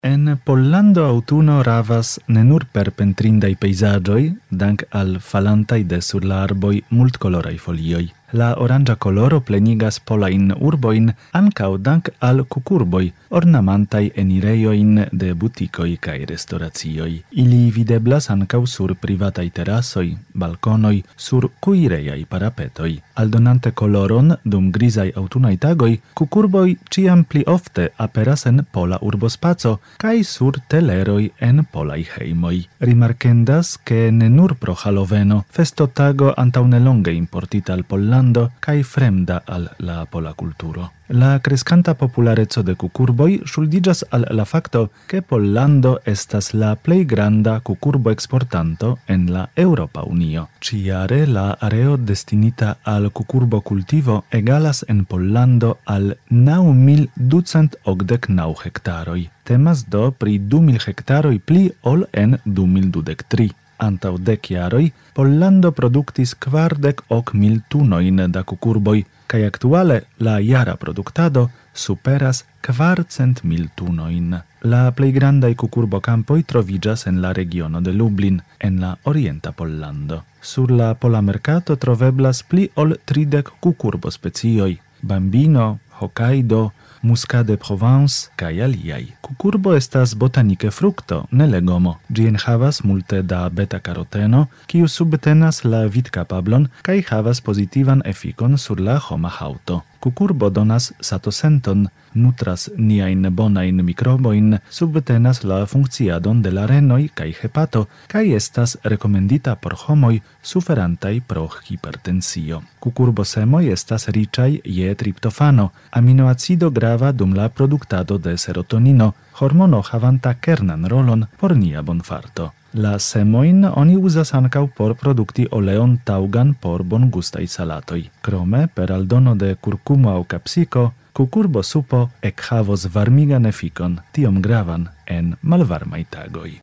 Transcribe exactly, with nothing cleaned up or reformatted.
En Pollando autuno ravas ne nur per pentrindai pejzaĝoj, dank al falantaj de sur la arboj multkoloraj folioj. La oranĝa koloro plenigas polajn urbojn ankaŭ dank al kukurboj, ornamantaj enirejojn de butikoj kaj restoracioj. Ili videblas ankaŭ sur privataj terasoj, balkonoj, sur kuirejaj parapetoj. Aldonante koloron dum grizaj aŭtunaj tagoj, kukurboj ĉiam pli ofte aperas en pola urbospaco kaj sur teleroj en polaj hejmoj. Rimarkendas, ke ne nur pro Haloveno, festotago antaŭnelonge importita al Pollando kaj fremda al la pola kulturo. La crescanta populareco de kukurboj ŝuldiĝas al la fakto, ke Pollando estas la plej granda kukurbo eksportanto en la Eŭropa Unio. Ĉiare la areo destinita al kukurbo-kultivo egalas en Pollando al naŭ mil ducent okdek naŭ hektaroj. Temas do pri du mil hektaroj pli ol en du mil dudek tri. Antaŭ dek jaroj, Pollando produktis kvardek ok mil tunojn da kukurboj, kaj aktuale la jara produktado superas kvarcent mil tunojn. La plej grandaj kukurbokampoj troviĝas en la regiono de Lublin, en la orienta Pollando. Sur la pola merkato troveblas pli ol tridek kukurbospecioj: Bambino, Hokkaido, Muscat de Provence kaj aliaj. Kukurbo estas botanike frukto, ne legomo. Ĝi enhavas multe da beta-karoteno, kiu subtenas la vidkapablon kaj havas pozitivan efikon sur la homa haŭto. Kukurbo donas satosenton, nutras niajn bonajn mikrobojn, subtenas la funkciadon de la renoj kaj hepato kaj estas rekomendita por homoj suferantaj pro hipertensio. Kukurbosemoj estas riĉaj je triptofano, aminoacido grava dum la produktado de serotonino, hormono havanta kernan rolon por nia bonfarto. La semojn oni uzas ankaŭ por produkti oleon taŭgan por bongustaj salatoj. Krome, per aldono de kurkumo aŭ kapsiko, kukurbosupo ekhavos varmigan efikon, tiom gravan en malvarmaj tagoj.